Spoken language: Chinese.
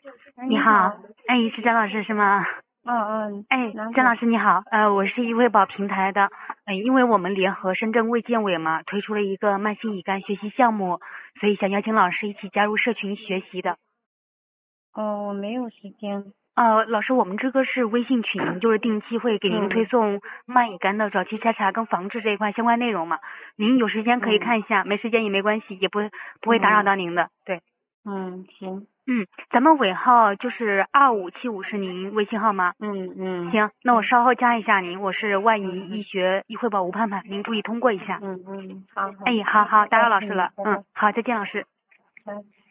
哎， 你好， 你好。 哎，是张老师是吗？哎，张老然后， 师你好，我是易惠宝平台的，因为我们联合深圳卫健委嘛，推出了一个慢性乙肝学习项目，所以想邀请老师一起加入社群学习的。 我没有时间。 老师，我们这个是微信群，就是定期会给您推嗯送慢乙肝的早期筛查跟防治这一块相关内容嘛，您有时间可以嗯看一下，没时间也没关系，也不会打扰嗯到您的，对。 行。 咱们尾号就是2575是您微信号吗？行，那我对。 稍后加一下您，我是万宜医学易惠宝吴盼盼，您注意通过一下。 好好。 哎，好好，打扰老师了， 拜拜。 好，再见老师。 拜。